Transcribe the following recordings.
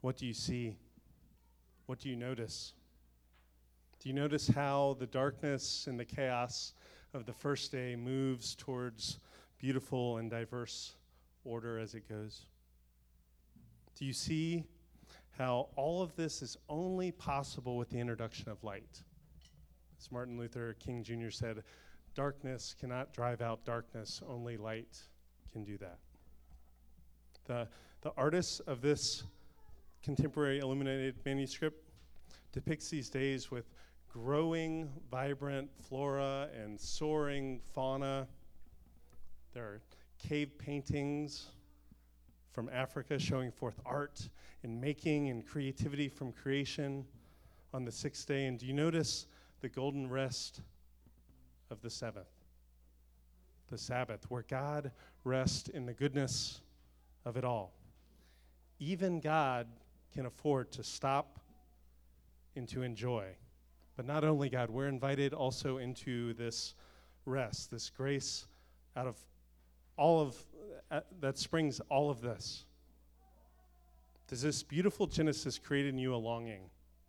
What do you see? What do you notice? Do you notice how the darkness and the chaos of the first day moves towards beautiful and diverse order as it goes? Do you see how all of this is only possible with the introduction of light? As Martin Luther King Jr. said, darkness cannot drive out darkness, only light can do that. The artist of this contemporary illuminated manuscript depicts these days with growing, vibrant flora and soaring fauna. There are cave paintings from Africa showing forth art and making and creativity from creation on the sixth day. And do you notice the golden rest of the seventh? The Sabbath, where God rests in the goodness of it all. Even God can afford to stop and to enjoy. But not only God, we're invited also into this rest, this grace out of all of that springs all of this. Does this beautiful Genesis create in you a longing?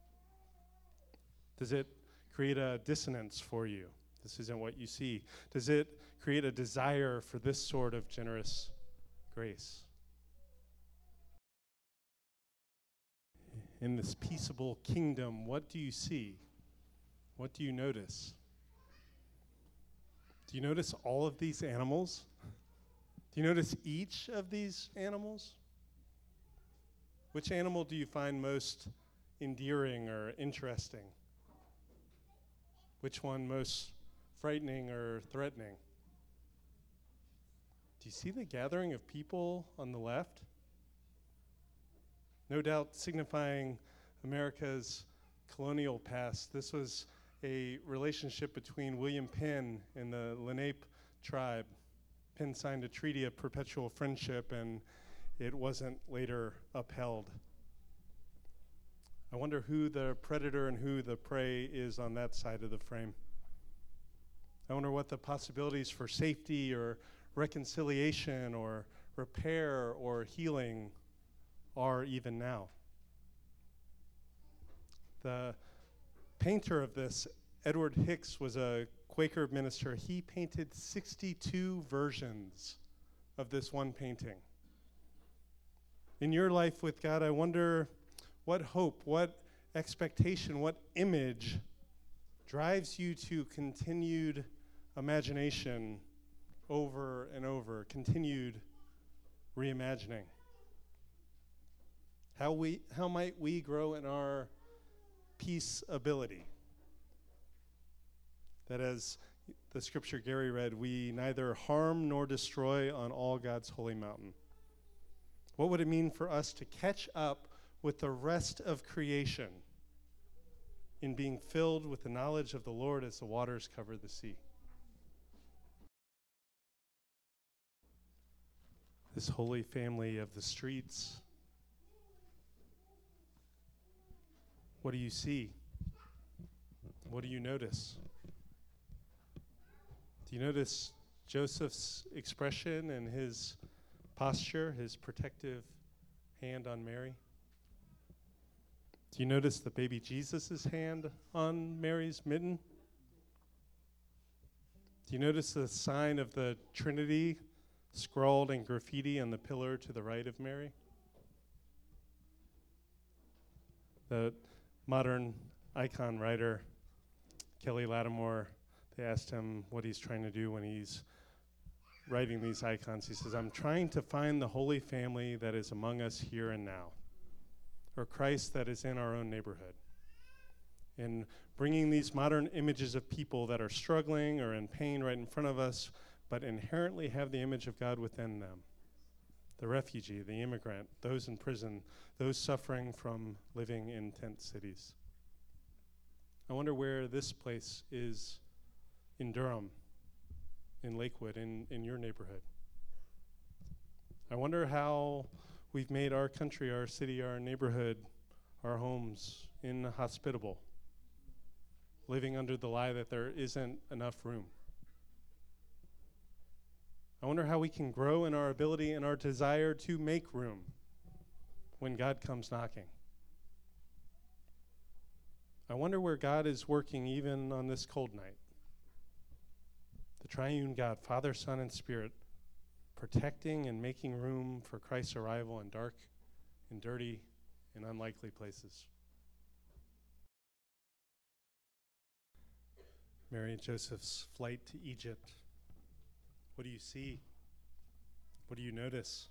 Does it create a dissonance for you? This isn't what you see. Does it create a desire for this sort of generous grace? In this peaceable kingdom, what do you see? What do you notice? Do you notice all of these animals? Do you notice each of these animals? Which animal do you find most endearing or interesting? Which one most frightening or threatening? Do you see the gathering of people on the left? No doubt signifying America's colonial past. This was a relationship between William Penn and the Lenape tribe. Penn signed a treaty of perpetual friendship, and it wasn't later upheld. I wonder who the predator and who the prey is on that side of the frame. I wonder what the possibilities for safety or reconciliation or repair or healing are even now. The painter of this, Edward Hicks, was a Quaker minister. He painted 62 versions of this one painting. In your life with God, I wonder what hope, what expectation, what image drives you to continued imagination over and over, continued reimagining. How might we grow in our peace ability? That as the scripture Gary read, we neither harm nor destroy on all God's holy mountain. What would it mean for us to catch up with the rest of creation in being filled with the knowledge of the Lord as the waters cover the sea? This holy family of the streets, what do you see? What do you notice? Do you notice Joseph's expression and his posture, his protective hand on Mary? Do you notice the baby Jesus' hand on Mary's mitten? Do you notice the sign of the Trinity scrawled in graffiti on the pillar to the right of Mary? The modern icon writer, Kelly Lattimore, they asked him what he's trying to do when he's writing these icons. He says, I'm trying to find the Holy Family that is among us here and now, or Christ that is in our own neighborhood. And bringing these modern images of people that are struggling or in pain right in front of us, but inherently have the image of God within them. The refugee, the immigrant, those in prison, those suffering from living in tent cities. I wonder where this place is in Durham, in Lakewood, in your neighborhood. I wonder how we've made our country, our city, our neighborhood, our homes inhospitable, living under the lie that there isn't enough room. I wonder how we can grow in our ability and our desire to make room when God comes knocking. I wonder where God is working even on this cold night. The triune God, Father, Son, and Spirit, protecting and making room for Christ's arrival in dark and dirty and unlikely places. Mary and Joseph's flight to Egypt. What do you see? What do you notice?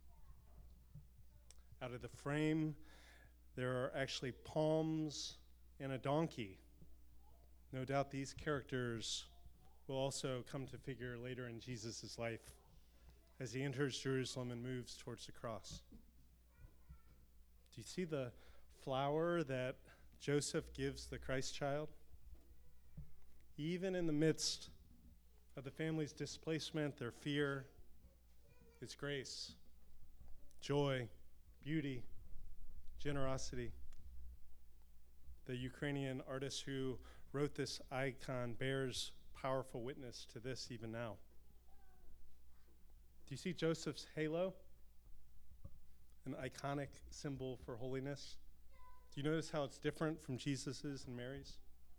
Out of the frame, there are actually palms and a donkey. No doubt these characters will also come to figure later in Jesus' life as he enters Jerusalem and moves towards the cross. Do you see the flower that Joseph gives the Christ child? Even in the midst of the family's displacement, their fear, his grace, joy, beauty, generosity. The Ukrainian artist who wrote this icon bears powerful witness to this even now. Do you see Joseph's halo? An iconic symbol for holiness. Do you notice how it's different from Jesus's and Mary's?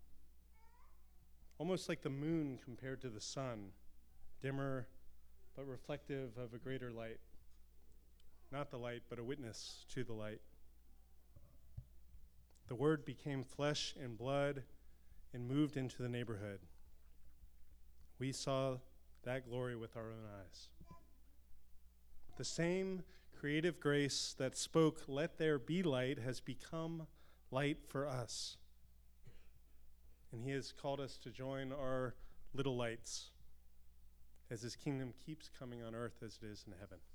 Almost like the moon compared to the sun, dimmer but reflective of a greater light. Not the light, but a witness to the light. The Word became flesh and blood and moved into the neighborhood. We saw that glory with our own eyes. The same creative grace that spoke, "Let there be light," has become light for us. And he has called us to join our little lights as his kingdom keeps coming on earth as it is in heaven.